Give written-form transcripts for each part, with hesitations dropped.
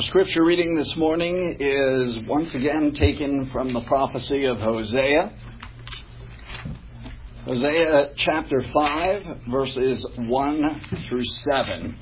Our scripture reading this morning is once again taken from the prophecy of Hosea. Hosea chapter 5, verses 1 through 7.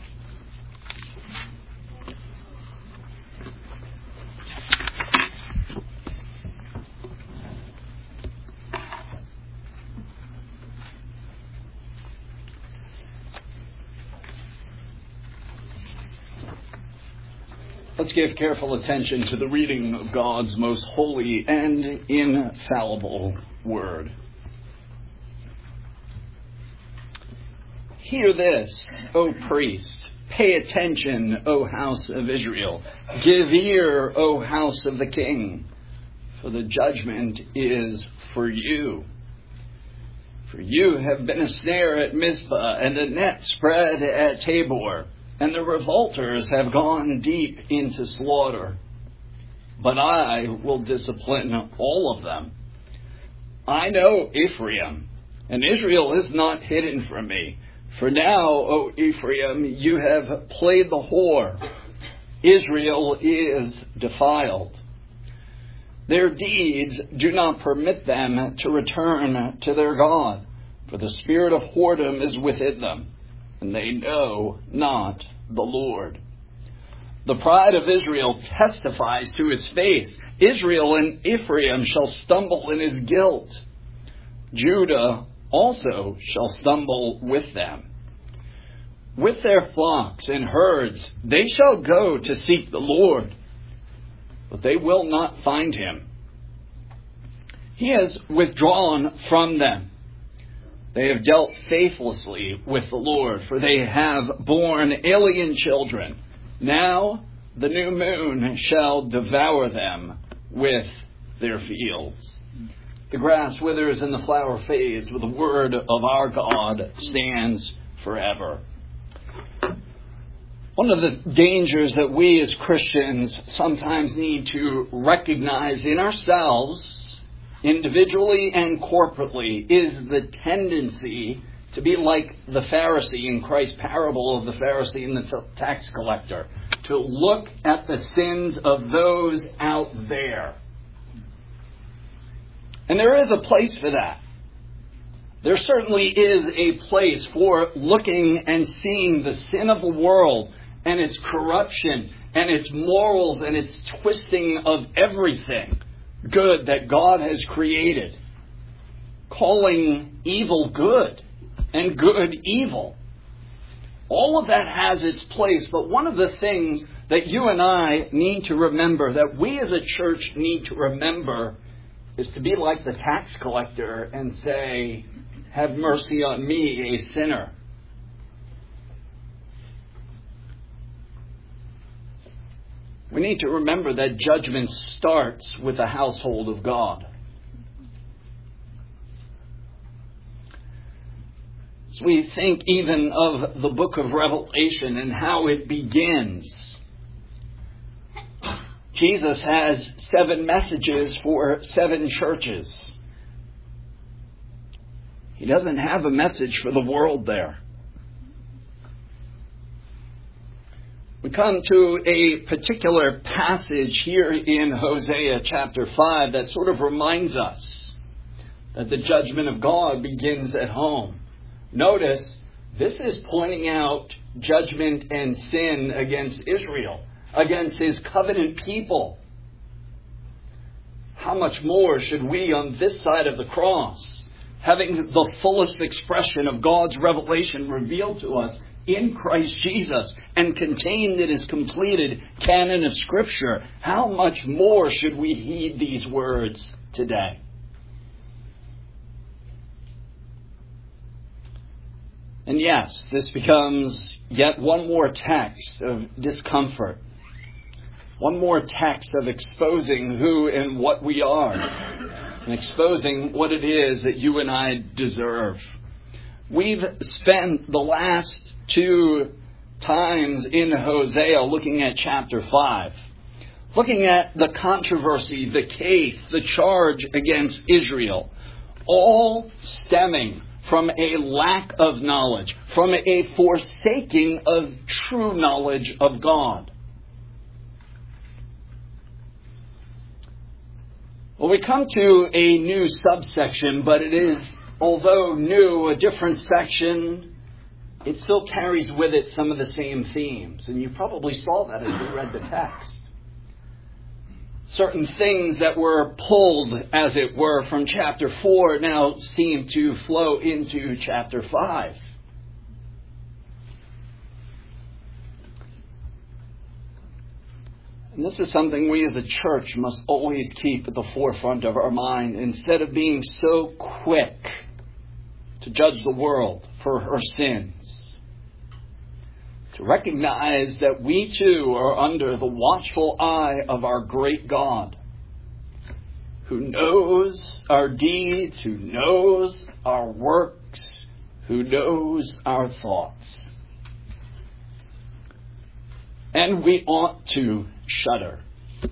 Let's give careful attention to the reading of God's most holy and infallible word. Hear this, O priest. Pay attention, O house of Israel. Give ear, O house of the king. For the judgment is for you. For you have been a snare at Mizpah and a net spread at Tabor. And the revolters have gone deep into slaughter. But I will discipline all of them. I know Ephraim, and Israel is not hidden from me. For now, O Ephraim, you have played the whore. Israel is defiled. Their deeds do not permit them to return to their God, for the spirit of whoredom is within them, and they know not the Lord. The pride of Israel testifies to his face. Israel and Ephraim shall stumble in his guilt. Judah also shall stumble with them. With their flocks and herds they shall go to seek the Lord, but they will not find him. He has withdrawn from them. They have dealt faithlessly with the Lord, for they have borne alien children. Now the new moon shall devour them with their fields. The grass withers and the flower fades, but the word of our God stands forever. One of the dangers that we as Christians sometimes need to recognize in ourselves, individually and corporately, is the tendency to be like the Pharisee in Christ's parable of the Pharisee and the tax collector, to look at the sins of those out there. And there is a place for that. There certainly is a place for looking and seeing the sin of the world and its corruption and its morals and its twisting of everything good that God has created, calling evil good and good evil. All of that has its place, but one of the things that you and I need to remember, that we as a church need to remember, is to be like the tax collector and say, have mercy on me, a sinner. We need to remember that judgment starts with the household of God. As we think even of the book of Revelation and how it begins, Jesus has 7 messages for 7 churches. He doesn't have a message for the world there. We come to a particular passage here in Hosea chapter 5 that sort of reminds us that the judgment of God begins at home. Notice, this is pointing out judgment and sin against Israel, against his covenant people. How much more should we on this side of the cross, having the fullest expression of God's revelation revealed to us in Christ Jesus and contained in his completed canon of Scripture, how much more should we heed these words today? And yes, this becomes yet one more text of discomfort. One more text of exposing who and what we are. And exposing what it is that you and I deserve. We've spent the last 2 times in Hosea looking at chapter 5. Looking at the controversy, the case, the charge against Israel. All stemming from a lack of knowledge, from a forsaking of true knowledge of God. Well, we come to a new subsection, but it is, although new, a different section. It still carries with it some of the same themes. And you probably saw that as we read the text. Certain things that were pulled, as it were, from chapter 4 now seem to flow into chapter 5. And this is something we as a church must always keep at the forefront of our mind. Instead of being so quick to judge the world for her sins, to recognize that we too are under the watchful eye of our great God, who knows our deeds, who knows our works, who knows our thoughts. And we ought to shudder.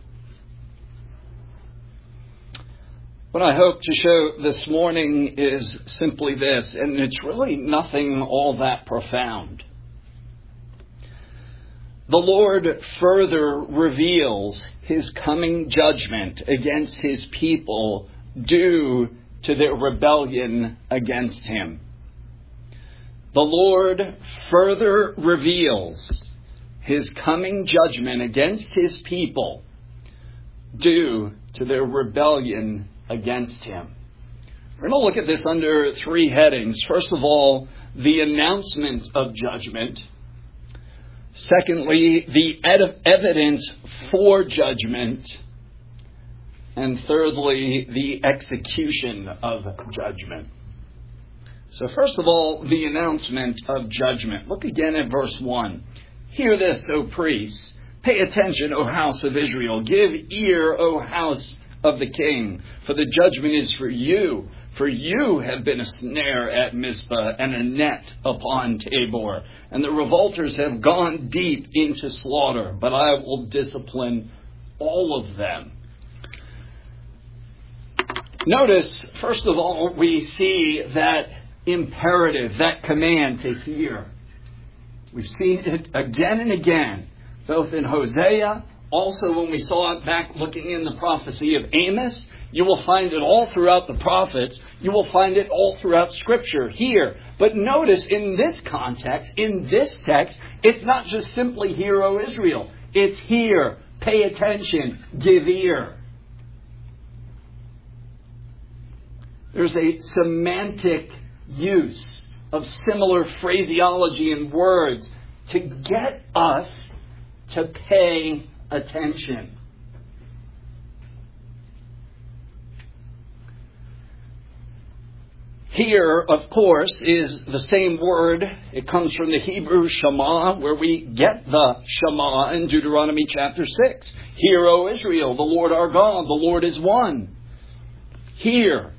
What I hope to show this morning is simply this, and it's really nothing all that profound. The Lord further reveals His coming judgment against His people due to their rebellion against Him. The Lord further reveals His coming judgment against His people due to their rebellion against Him. We're going to look at this under 3 headings. First of all, the announcement of judgment. Secondly, the evidence for judgment. And thirdly, the execution of judgment. So first of all, the announcement of judgment. Look again at verse 1. Hear this, O priests. Pay attention, O house of Israel. Give ear, O house of the king. For the judgment is for you. For you have been a snare at Mizpah and a net upon Tabor. And the revolters have gone deep into slaughter. But I will discipline all of them. Notice, first of all, we see that imperative, that command to hear. We've seen it again and again, both in Hosea, also when we saw it back looking in the prophecy of Amos. You will find it all throughout the prophets. You will find it all throughout Scripture here. But notice in this context, in this text, it's not just simply hear, O Israel. It's hear, pay attention, give ear. There's a semantic use of similar phraseology and words to get us to pay attention. Here, of course, is the same word. It comes from the Hebrew Shema, where we get the Shema in Deuteronomy chapter 6. Hear, O Israel, the Lord our God, the Lord is one. Hear.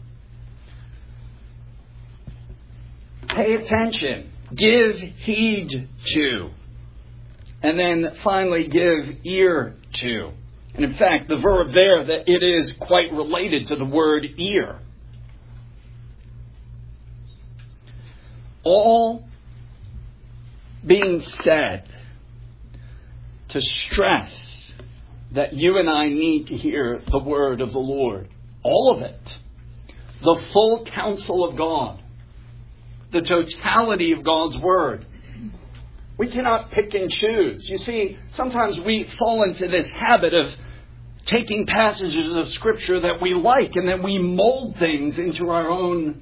Pay attention. Give heed to. And then finally, give ear to. And in fact, the verb there, that it is quite related to the word ear. All being said to stress that you and I need to hear the word of the Lord. All of it. The full counsel of God. The totality of God's word. We cannot pick and choose. You see, sometimes we fall into this habit of taking passages of Scripture that we like and then we mold things into our own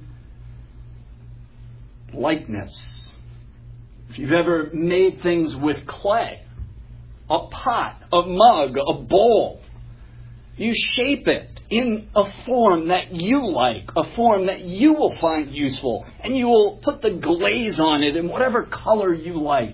likeness. If you've ever made things with clay, a pot, a mug, a bowl, you shape it in a form that you like, a form that you will find useful, and you will put the glaze on it in whatever color you like.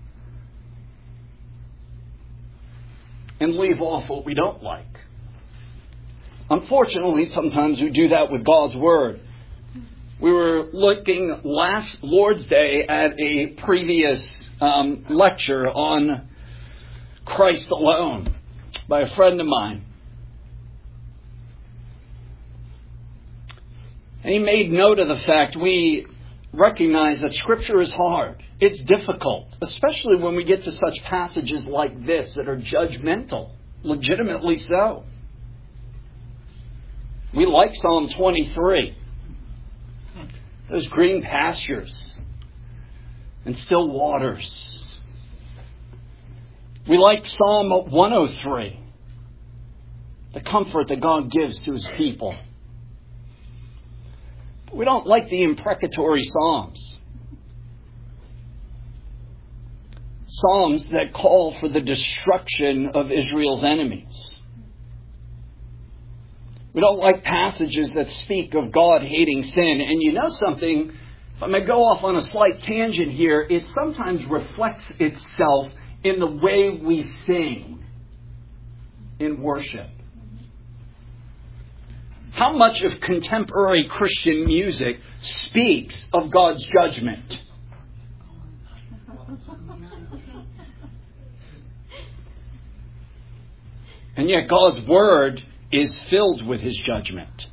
And leave off what we don't like. Unfortunately, sometimes we do that with God's Word. We were looking last Lord's Day at a previous lecture on Christ alone by a friend of mine. And he made note of the fact we recognize that Scripture is hard. It's difficult, especially when we get to such passages like this that are judgmental, legitimately so. We like Psalm 23. Those green pastures and still waters. We like Psalm 103. The comfort that God gives to His people. But we don't like the imprecatory Psalms. Psalms that call for the destruction of Israel's enemies. We don't like passages that speak of God hating sin. And you know something, if I may go off on a slight tangent here, it sometimes reflects itself in the way we sing in worship. How much of contemporary Christian music speaks of God's judgment? And yet God's Word is filled with His judgment.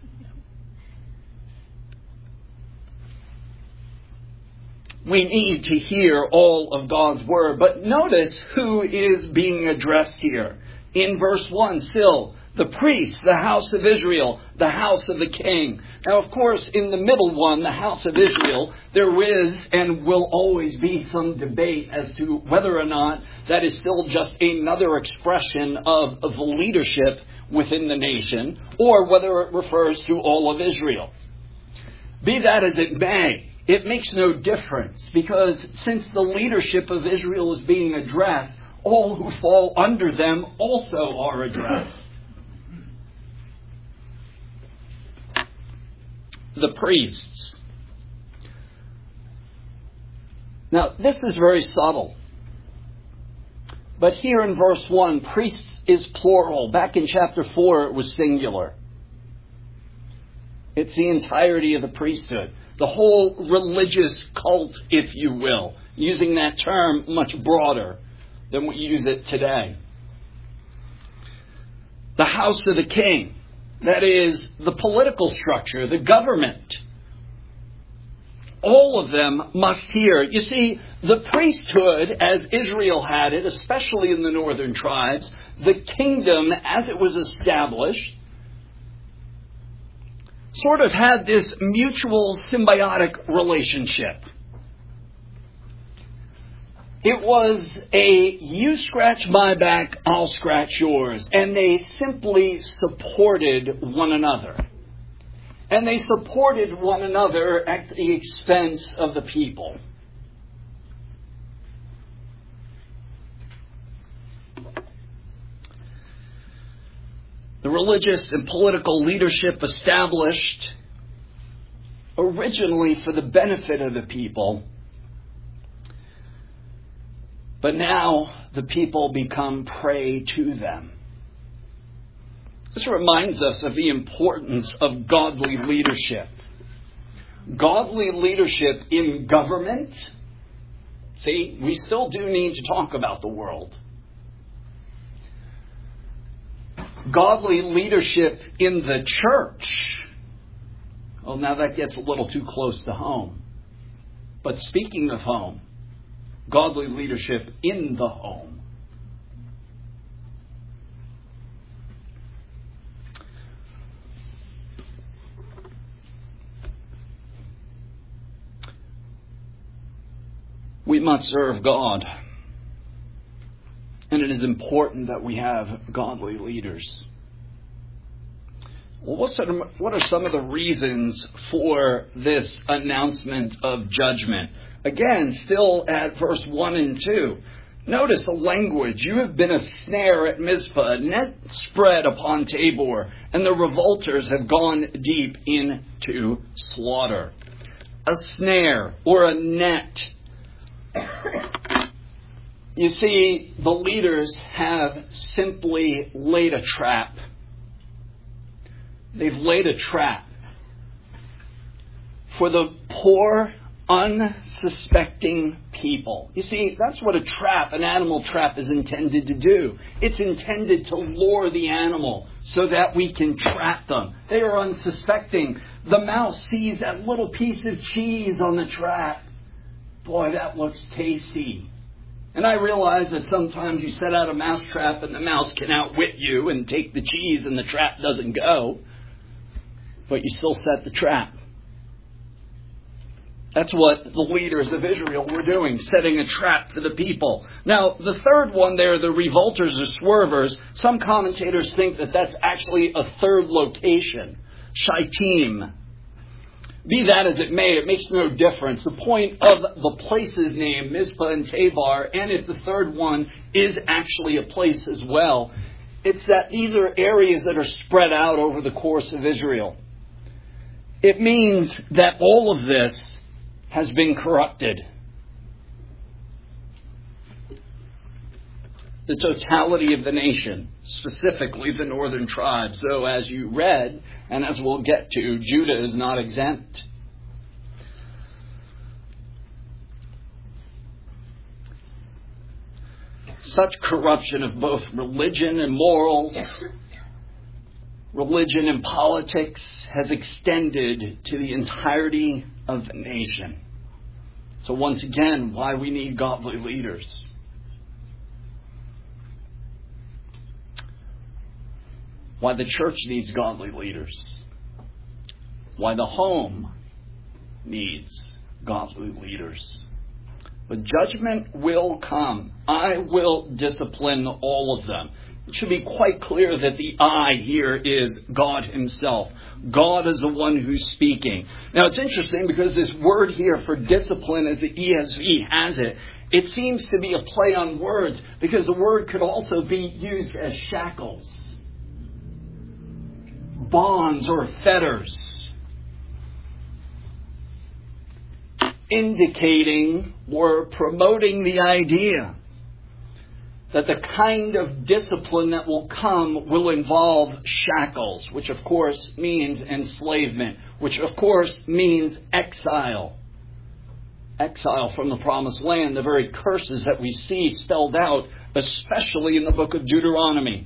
We need to hear all of God's Word. But notice who is being addressed here. In verse 1, still, the priest, the house of Israel, the house of the king. Now, of course, in the middle one, the house of Israel, there is and will always be some debate as to whether or not that is still just another expression of the leadership within the nation, or whether it refers to all of Israel. Be that as it may, it makes no difference, because since the leadership of Israel is being addressed, all who fall under them also are addressed. The priests. Now, this is very subtle. But here in verse 1, priests is plural. Back in chapter 4, it was singular. It's the entirety of the priesthood. The whole religious cult, if you will. Using that term much broader than we use it today. The house of the king. That is, the political structure, the government. All of them must hear. You see, the priesthood, as Israel had it, especially in the northern tribes, the kingdom, as it was established, sort of had this mutual symbiotic relationship. It was a you scratch my back, I'll scratch yours. And they simply supported one another. And they supported one another at the expense of the people. The religious and political leadership established originally for the benefit of the people. But now the people become prey to them. This reminds us of the importance of godly leadership. Godly leadership in government. See, we still do need to talk about the world. Godly leadership in the church. Well, now that gets a little too close to home. But speaking of home, godly leadership in the home. We must serve God. And it is important that we have godly leaders. Well, what are some of the reasons for this announcement of judgment? Again, still at verse 1 and 2. Notice the language. You have been a snare at Mizpah, a net spread upon Tabor, and the revolters have gone deep into slaughter. A snare or a net. You see, the leaders have simply laid a trap. They've laid a trap for the poor, unsuspecting people. You see, that's what a trap, an animal trap, is intended to do. It's intended to lure the animal so that we can trap them. They are unsuspecting. The mouse sees that little piece of cheese on the trap. Boy, that looks tasty. And I realize that sometimes you set out a mouse trap and the mouse can outwit you and take the cheese and the trap doesn't go. but you still set the trap. That's what the leaders of Israel were doing, setting a trap for the people. Now, the third one there, the revolters or swervers, some commentators think that that's actually a third location, Shittim. Be that as it may, it makes no difference. The point of the place's name, Mizpah and Tabor, and if the third one is actually a place as well, it's that these are areas that are spread out over the course of Israel. It means that all of this has been corrupted. The totality of the nation, specifically the northern tribes, though as you read, and as we'll get to, Judah is not exempt. Such corruption of both religion and morals, religion and politics, has extended to the entirety of the nation. So once again, why we need godly leaders. Why the church needs godly leaders. Why the home needs godly leaders. But judgment will come. I will discipline all of them. It should be quite clear that the I here is God himself. God is the one who's speaking. Now it's interesting because this word here for discipline, as the ESV has it, it seems to be a play on words because the word could also be used as shackles, bonds or fetters, indicating or promoting the idea that the kind of discipline that will come will involve shackles, which of course means enslavement, which of course means exile. Exile from the promised land, the very curses that we see spelled out, especially in the book of Deuteronomy.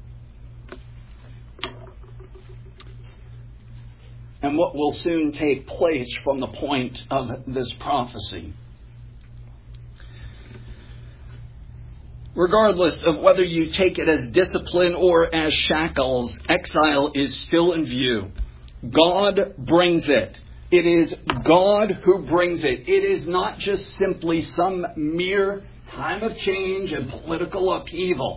And what will soon take place from the point of this prophecy. Regardless of whether you take it as discipline or as shackles, exile is still in view. God brings it. It is God who brings it. It is not just simply some mere time of change and political upheaval.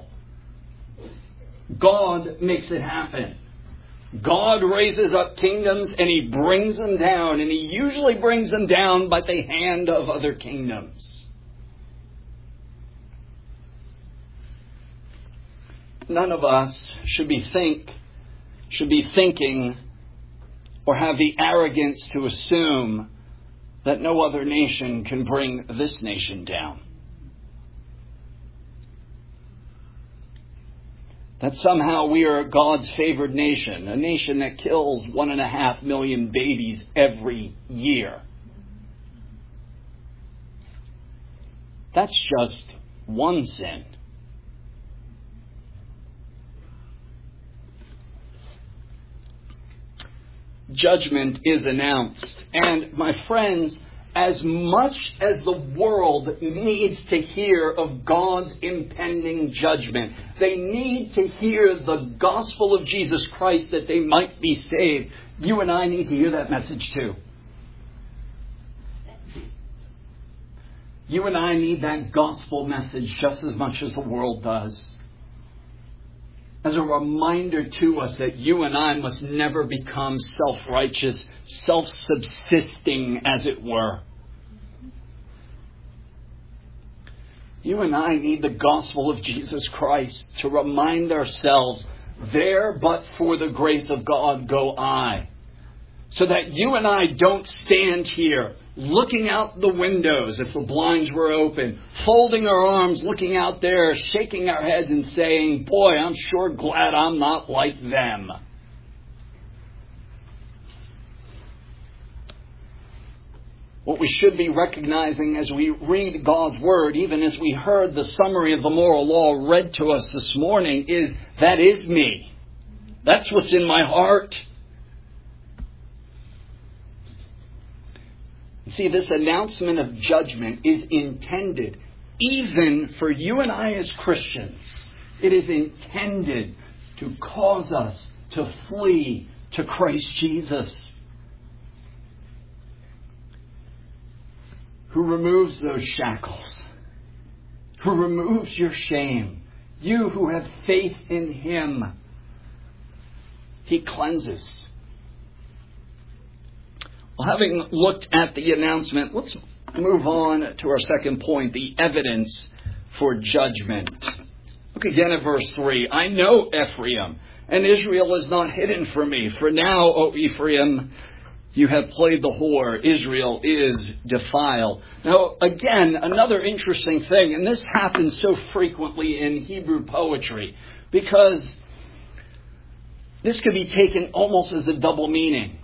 God makes it happen. God raises up kingdoms and he brings them down. And he usually brings them down by the hand of other kingdoms. None of us should be thinking or have the arrogance to assume that no other nation can bring this nation down. That somehow we are God's favored nation, a nation that kills 1.5 million babies every year. That's just one sin. Judgment is announced. And my friends, as much as the world needs to hear of God's impending judgment, they need to hear the gospel of Jesus Christ that they might be saved. You and I need to hear that message too. You and I need that gospel message just as much as the world does. As a reminder to us that you and I must never become self-righteous, self-subsisting, as it were. You and I need the gospel of Jesus Christ to remind ourselves, there but for the grace of God go I. So that you and I don't stand here looking out the windows if the blinds were open, folding our arms, looking out there, shaking our heads and saying, boy, I'm sure glad I'm not like them. What we should be recognizing as we read God's Word, even as we heard the summary of the moral law read to us this morning, is that is me. That's what's in my heart. See, this announcement of judgment is intended, even for you and I as Christians, it is intended to cause us to flee to Christ Jesus, who removes those shackles, who removes your shame. You who have faith in Him, He cleanses. Well, having looked at the announcement, let's move on to our second point, the evidence for judgment. Look again at verse 3. I know Ephraim, and Israel is not hidden from me. For now, O Ephraim, you have played the whore. Israel is defiled. Now, again, another interesting thing, and this happens so frequently in Hebrew poetry, because this could be taken almost as a double meaning.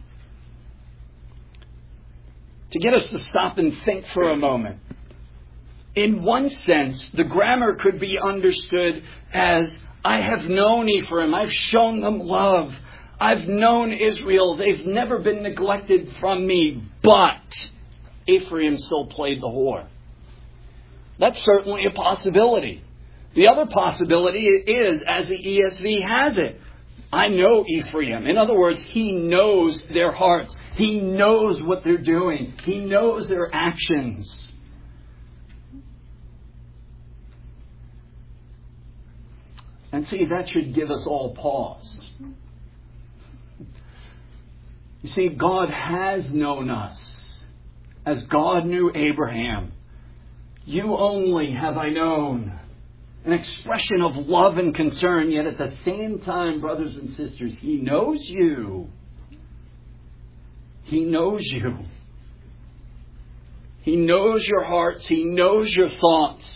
To get us to stop and think for a moment. In one sense, the grammar could be understood as, I have known Ephraim, I've shown them love. I've known Israel, they've never been neglected from me, but Ephraim still played the whore. That's certainly a possibility. The other possibility is, as the ESV has it, I know Ephraim. In other words, He knows their hearts. He knows what they're doing. He knows their actions. And see, that should give us all pause. You see, God has known us as God knew Abraham. You only have I known. An expression of love and concern, yet at the same time, brothers and sisters, He knows you. He knows you. He knows your hearts. He knows your thoughts.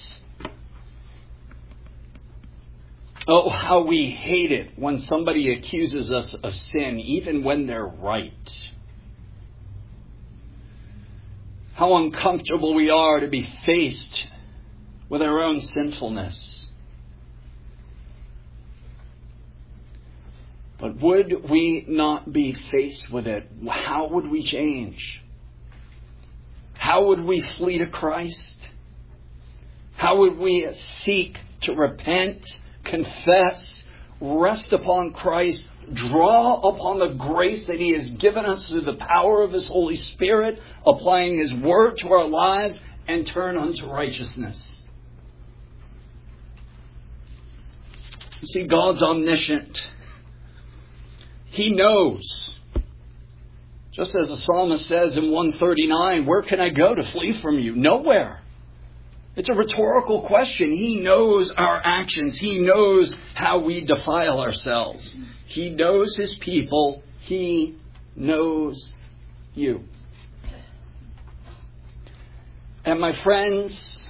Oh, how we hate it when somebody accuses us of sin, even when they're right. How uncomfortable we are to be faced with our own sinfulness. But would we not be faced with it? How would we change? How would we flee to Christ? How would we seek to repent, confess, rest upon Christ, draw upon the grace that He has given us through the power of His Holy Spirit, applying His Word to our lives, and turn unto righteousness? You see, God's omniscient. He knows. Just as the psalmist says in 139, where can I go to flee from you? Nowhere. It's a rhetorical question. He knows our actions. He knows how we defile ourselves. He knows His people. He knows you. And my friends,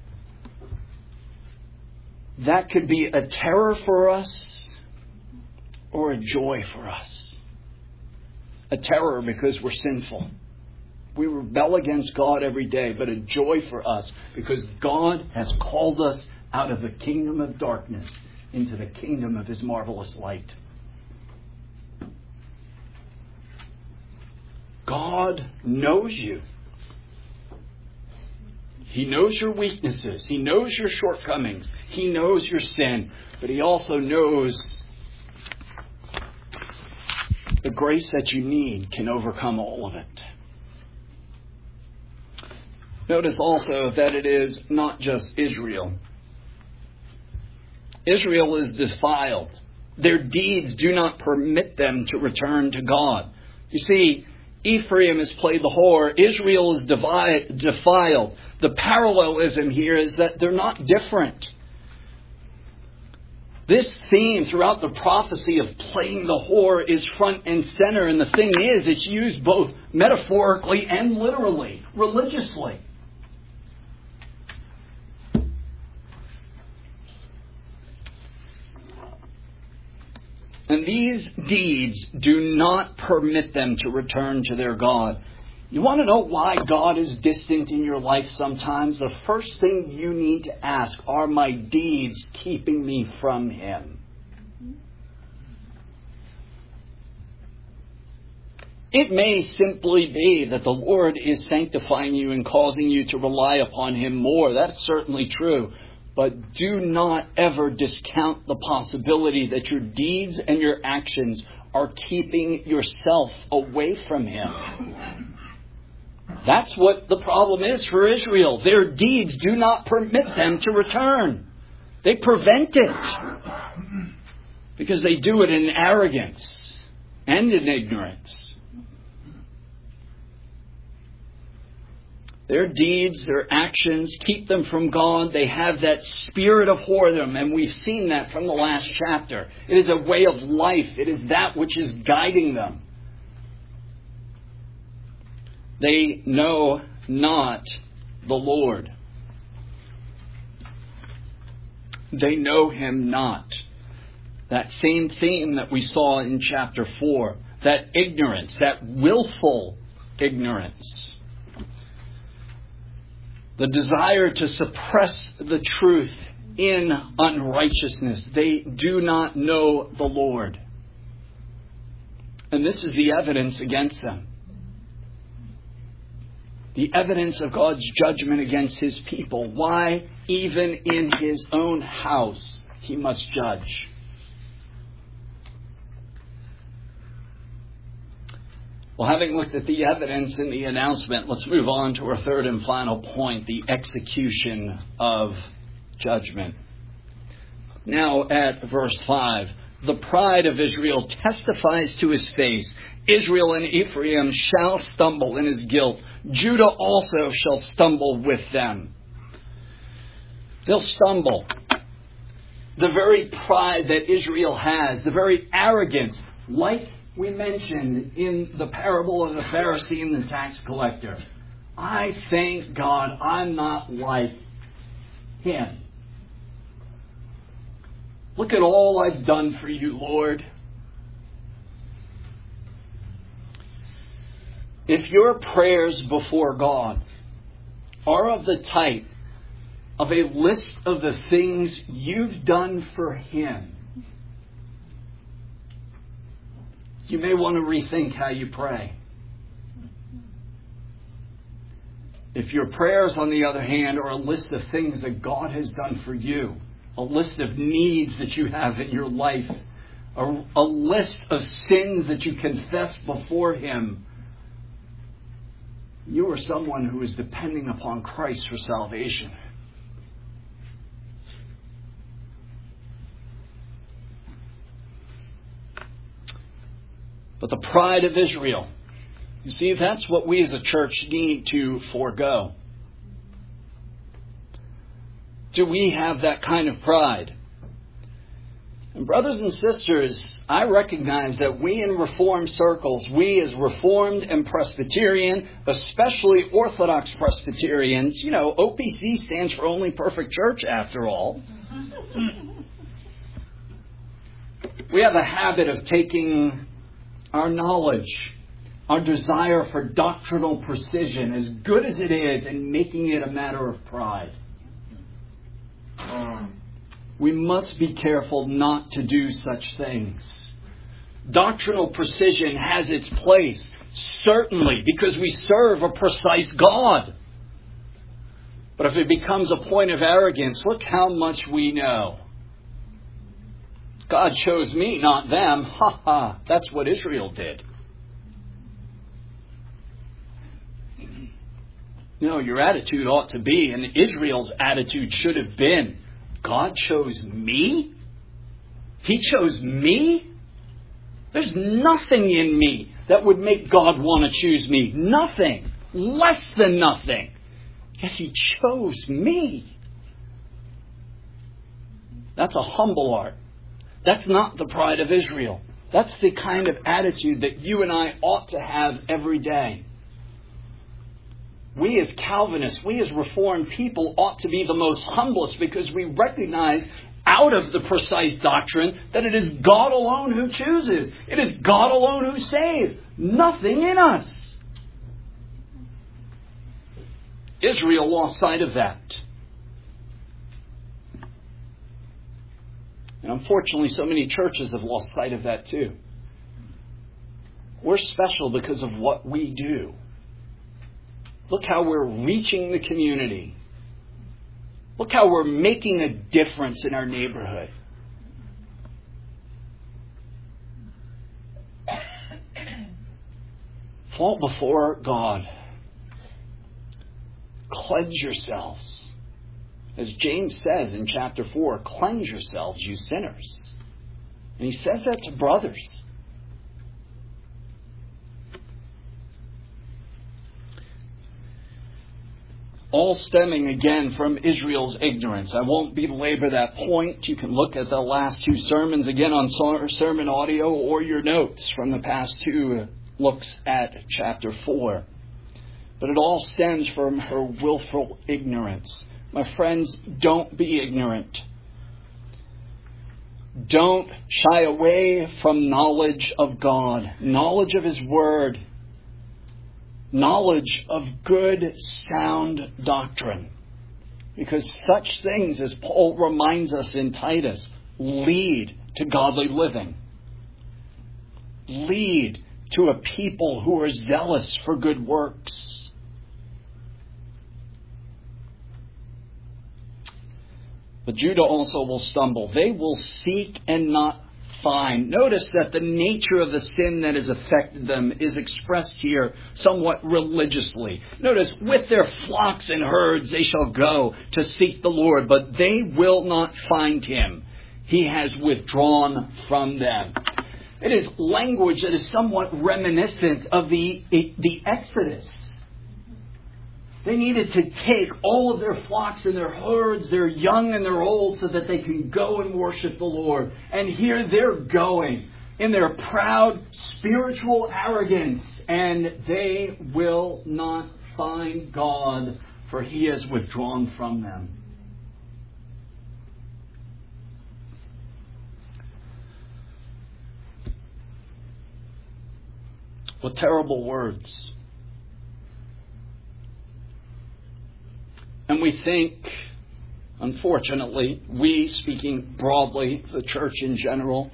that could be a terror for us or a joy for us. A terror because we're sinful. We rebel against God every day, but a joy for us because God has called us out of the kingdom of darkness into the kingdom of His marvelous light. God knows you. He knows your weaknesses. He knows your shortcomings. He knows your sin. But He also knows the grace that you need can overcome all of it. Notice also that it is not just Israel. Israel is defiled. Their deeds do not permit them to return to God. You see, Ephraim has played the whore. Israel is defiled. The parallelism here is that they're not different. This theme throughout the prophecy of playing the whore is front and center. And the thing is, it's used both metaphorically and literally, religiously. And these deeds do not permit them to return to their God. You want to know why God is distant in your life sometimes? The first thing you need to ask, are my deeds keeping me from Him? It may simply be that the Lord is sanctifying you and causing you to rely upon Him more. That's certainly true. But do not ever discount the possibility that your deeds and your actions are keeping yourself away from Him. That's what the problem is for Israel. Their deeds do not permit them to return. They prevent it. Because they do it in arrogance and in ignorance. Their deeds, their actions keep them from God. They have that spirit of whoredom, and we've seen that from the last chapter. It is a way of life. It is that which is guiding them. They know not the Lord. They know Him not. That same theme that we saw in chapter 4. That ignorance, that willful ignorance. The desire to suppress the truth in unrighteousness. They do not know the Lord. And this is the evidence against them. The evidence of God's judgment against His people. Why, even in His own house, He must judge. Well, having looked at the evidence in the announcement, let's move on to our third and final point, the execution of judgment. Now at verse 5, the pride of Israel testifies to his face. Israel and Ephraim shall stumble in his guilt. Judah also shall stumble with them. They'll stumble. The very pride that Israel has, the very arrogance, like we mentioned in the parable of the Pharisee and the tax collector. I thank God I'm not like him. Look at all I've done for you, Lord. If your prayers before God are of the type of a list of the things you've done for Him, you may want to rethink how you pray. If your prayers, on the other hand, are a list of things that God has done for you, a list of needs that you have in your life, a list of sins that you confess before Him, you are someone who is depending upon Christ for salvation. But the pride of Israel, you see, that's what we as a church need to forego. Do we have that kind of pride? And brothers and sisters, I recognize that we in Reformed circles, we as Reformed and Presbyterian, especially Orthodox Presbyterians, OPC stands for Only Perfect Church after all. We have a habit of taking our knowledge, our desire for doctrinal precision, as good as it is, and making it a matter of pride. We must be careful not to do such things. Doctrinal precision has its place, certainly, because we serve a precise God. But if it becomes a point of arrogance, look how much we know. God chose me, not them. Ha ha. That's what Israel did. No, your attitude ought to be, and Israel's attitude should have been, God chose me? He chose me? There's nothing in me that would make God want to choose me. Nothing. Less than nothing. Yet He chose me. That's a humble heart. That's not the pride of Israel. That's the kind of attitude that you and I ought to have every day. We as Calvinists, we as Reformed people ought to be the most humblest because we recognize out of the precise doctrine that it is God alone who chooses. It is God alone who saves. Nothing in us. Israel lost sight of that. And unfortunately, so many churches have lost sight of that too. We're special because of what we do. Look how we're reaching the community. Look how we're making a difference in our neighborhood. Fall before God. Cleanse yourselves. As James says in chapter 4, cleanse yourselves, you sinners. And he says that to brothers. All stemming again from Israel's ignorance. I won't belabor that point. You can look at the last two sermons again on sermon audio or your notes from the past two looks at chapter 4. But it all stems from her willful ignorance. My friends, don't be ignorant. Don't shy away from knowledge of God, knowledge of His Word, knowledge of good, sound doctrine. Because such things, as Paul reminds us in Titus, lead to godly living. Lead to a people who are zealous for good works. But Judah also will stumble. They will seek and not find. Notice that the nature of the sin that has affected them is expressed here somewhat religiously. Notice, with their flocks and herds they shall go to seek the Lord, but they will not find Him. He has withdrawn from them. It is language that is somewhat reminiscent of the Exodus. They needed to take all of their flocks and their herds, their young and their old, so that they can go and worship the Lord. And here they're going in their proud spiritual arrogance, and they will not find God, for He has withdrawn from them. What terrible words. And we think, unfortunately, we, speaking broadly, the church in general,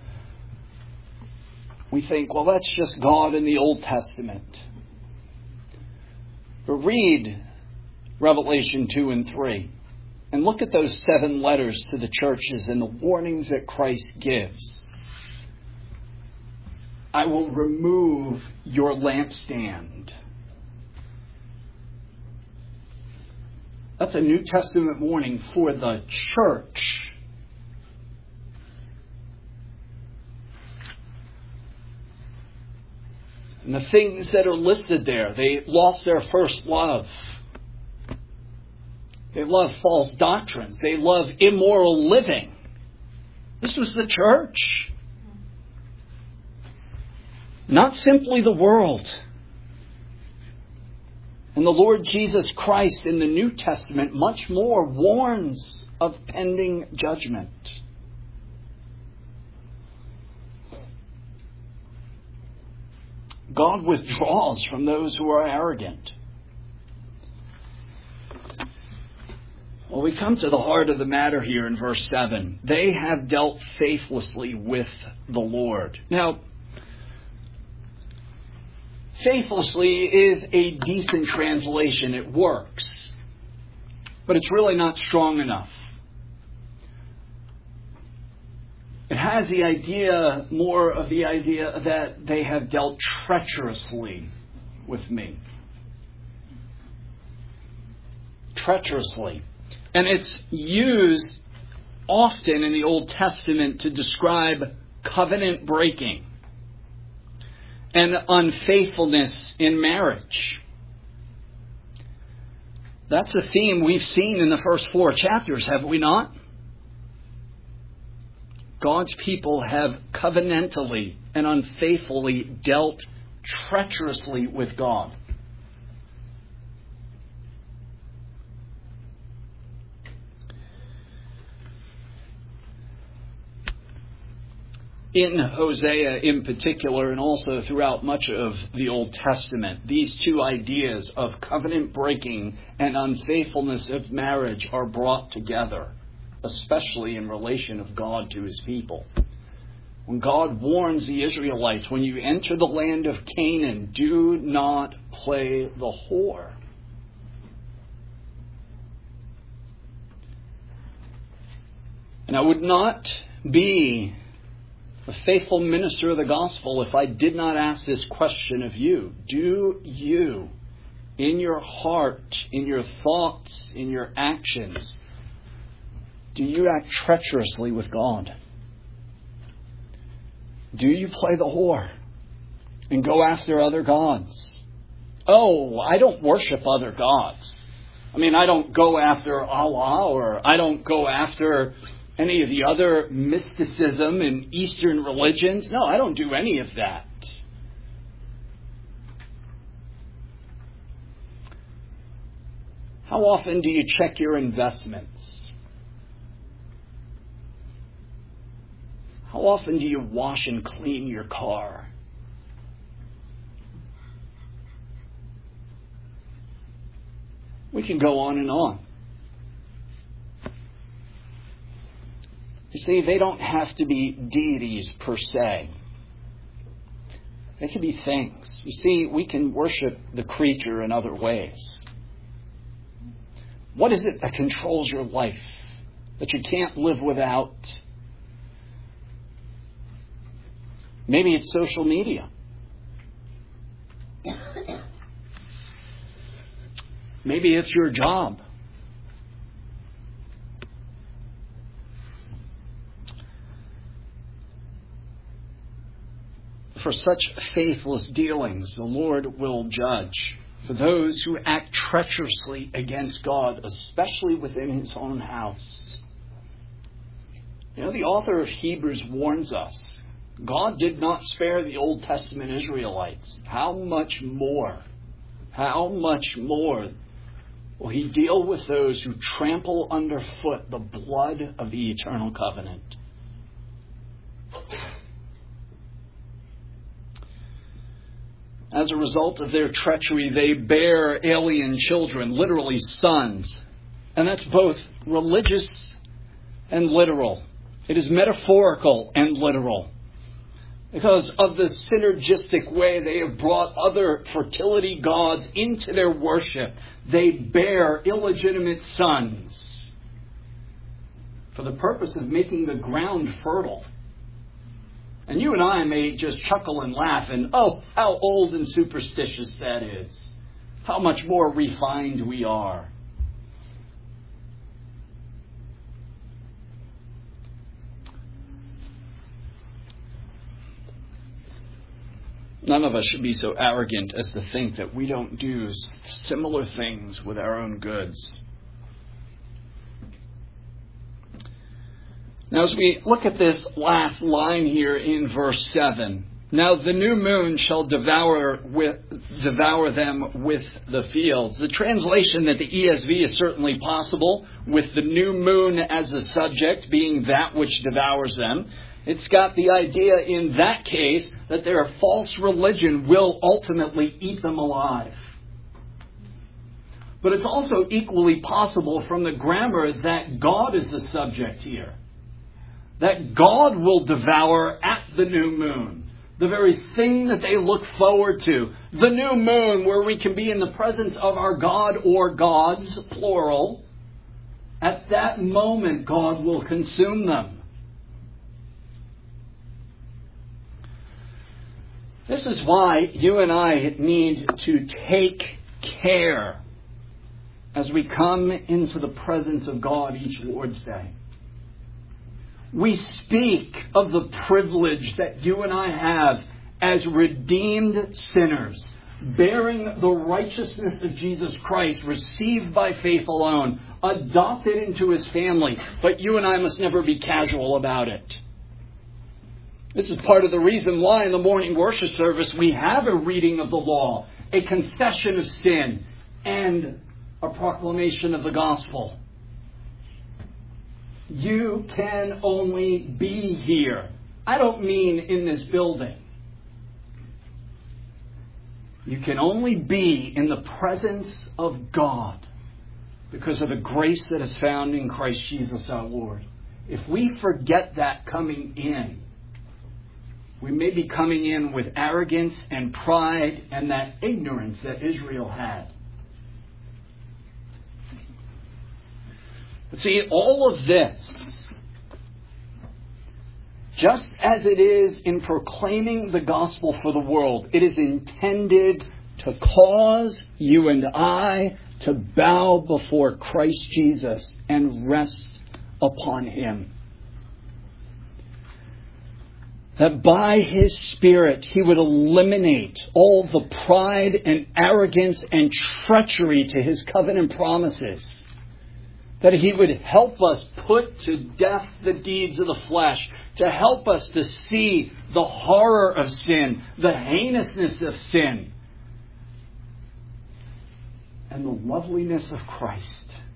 we think, well, that's just God in the Old Testament. But read Revelation 2 and 3 and look at those 7 letters to the churches and the warnings that Christ gives. I will remove your lampstand. That's a New Testament warning for the church. And the things that are listed there, they lost their first love. They love false doctrines. They love immoral living. This was the church. Not simply the world. And the Lord Jesus Christ in the New Testament much more warns of pending judgment. God withdraws from those who are arrogant. Well, we come to the heart of the matter here in verse 7. They have dealt faithlessly with the Lord. Now, faithlessly is a decent translation. It works. But it's really not strong enough. It has the idea, more of the idea that they have dealt treacherously with me. Treacherously. And it's used often in the Old Testament to describe covenant breaking and unfaithfulness in marriage. That's a theme we've seen in the first 4 chapters, have we not? God's people have covenantally and unfaithfully dealt treacherously with God. In Hosea in particular, and also throughout much of the Old Testament, these two ideas of covenant breaking and unfaithfulness of marriage are brought together, especially in relation of God to His people. When God warns the Israelites, when you enter the land of Canaan, do not play the whore. And I would not be a faithful minister of the gospel if I did not ask this question of you. Do you, in your heart, in your thoughts, in your actions, do you act treacherously with God? Do you play the whore and go after other gods? Oh, I don't worship other gods. I mean, I don't go after Allah, or I don't go after any of the other mysticism in Eastern religions. No, I don't do any of that. How often do you check your investments? How often do you wash and clean your car? We can go on and on. You see, they don't have to be deities per se. They can be things. You see, we can worship the creature in other ways. What is it that controls your life that you can't live without? Maybe it's social media. Maybe it's your job. For such faithless dealings, the Lord will judge. For those who act treacherously against God, especially within His own house. You know, the author of Hebrews warns us, God did not spare the Old Testament Israelites. How much more will He deal with those who trample underfoot the blood of the eternal covenant? As a result of their treachery, they bear alien children, literally sons. And that's both religious and literal. It is metaphorical and literal. Because of the synergistic way they have brought other fertility gods into their worship, they bear illegitimate sons for the purpose of making the ground fertile. And you and I may just chuckle and laugh and, oh, how old and superstitious that is. How much more refined we are. None of us should be so arrogant as to think that we don't do similar things with our own goods. Now, as we look at this last line here in verse 7, now the new moon shall devour them with the fields. The translation that the ESV is certainly possible, with the new moon as the subject being that which devours them. It's got the idea in that case that their false religion will ultimately eat them alive. But it's also equally possible from the grammar that God is the subject here. That God will devour at the new moon. The very thing that they look forward to. The new moon, where we can be in the presence of our God or gods, plural. At that moment, God will consume them. This is why you and I need to take care as we come into the presence of God each Lord's Day. We speak of the privilege that you and I have as redeemed sinners, bearing the righteousness of Jesus Christ, received by faith alone, adopted into His family. But you and I must never be casual about it. This is part of the reason why in the morning worship service we have a reading of the law, a confession of sin, and a proclamation of the gospel. You can only be here. I don't mean in this building. You can only be in the presence of God because of the grace that is found in Christ Jesus our Lord. If we forget that coming in, we may be coming in with arrogance and pride and that ignorance that Israel had. But see, all of this Just as it is in proclaiming the gospel for the world, it is intended to cause you and I to bow before Christ Jesus and rest upon Him. That by His Spirit He would eliminate all the pride and arrogance and treachery to His covenant promises. That He would help us put to death the deeds of the flesh, to help us to see the horror of sin, the heinousness of sin, and the loveliness of Christ.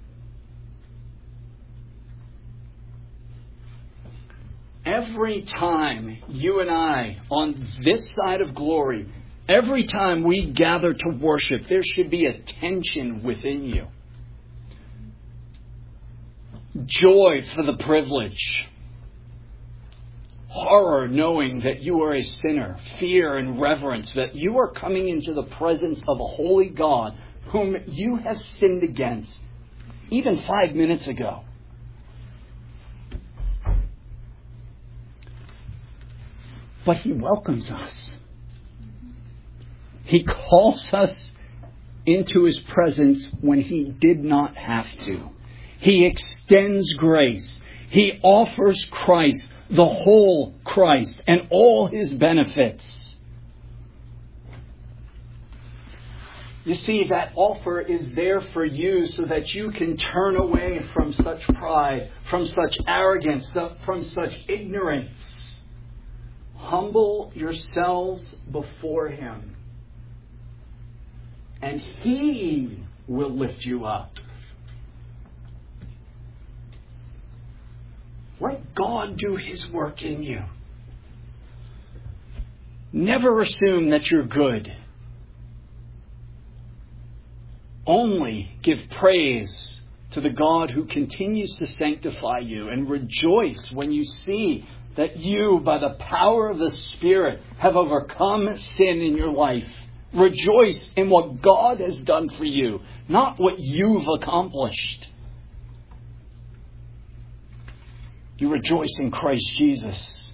Every time you and I, on this side of glory, every time we gather to worship, there should be a tension within you. Joy for the privilege. Horror knowing that you are a sinner. Fear and reverence that you are coming into the presence of a holy God whom you have sinned against even 5 minutes ago. But He welcomes us. He calls us into His presence when He did not have to. He extends grace. He offers Christ, the whole Christ, and all His benefits. You see, that offer is there for you so that you can turn away from such pride, from such arrogance, from such ignorance. Humble yourselves before Him, and He will lift you up. Let God do His work in you. Never assume that you're good. Only give praise to the God who continues to sanctify you, and rejoice when you see that you, by the power of the Spirit, have overcome sin in your life. Rejoice in what God has done for you, not what you've accomplished. You rejoice in Christ Jesus.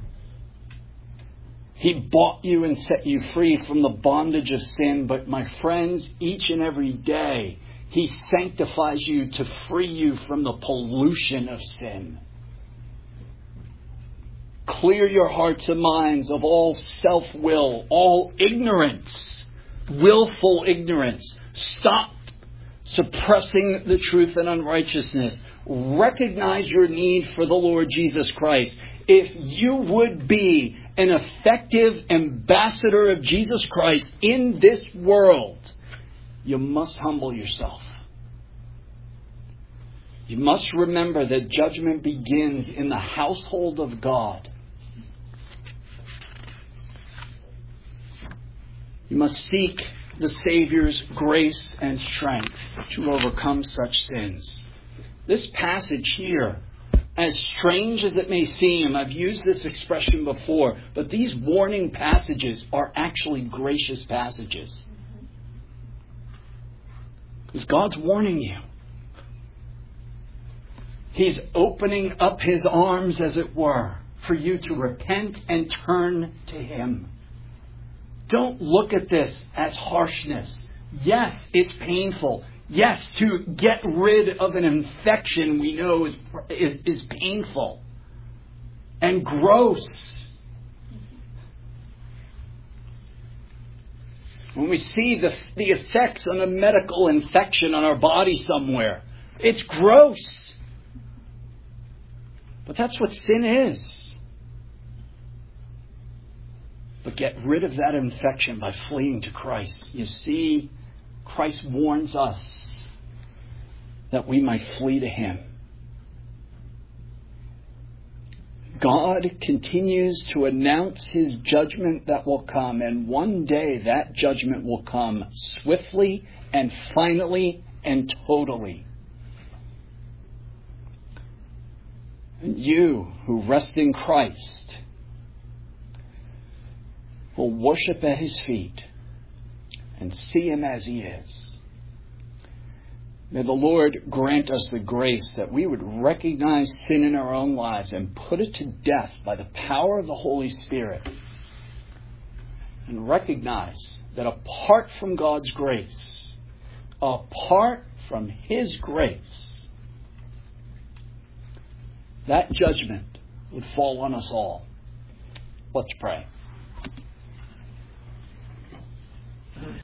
He bought you and set you free from the bondage of sin. But my friends, each and every day, He sanctifies you to free you from the pollution of sin. Clear your hearts and minds of all self-will, all ignorance, willful ignorance. Stop suppressing the truth and unrighteousness. Recognize your need for the Lord Jesus Christ. If you would be an effective ambassador of Jesus Christ in this world, you must humble yourself. You must remember that judgment begins in the household of God. You must seek the Savior's grace and strength to overcome such sins. This passage here, as strange as it may seem, I've used this expression before, but these warning passages are actually gracious passages. Because God's warning you. He's opening up His arms, as it were, for you to repent and turn to Him. Don't look at this as harshness. Yes, it's painful. Yes, to get rid of an infection we know is painful and gross. When we see the effects on a medical infection on our body somewhere, it's gross. But that's what sin is. But get rid of that infection by fleeing to Christ. You see, Christ warns us that we might flee to Him. God continues to announce His judgment that will come, and one day that judgment will come swiftly and finally and totally. And you who rest in Christ will worship at His feet and see Him as He is. May the Lord grant us the grace that we would recognize sin in our own lives and put it to death by the power of the Holy Spirit. And recognize that apart from God's grace, apart from His grace, that judgment would fall on us all. Let's pray.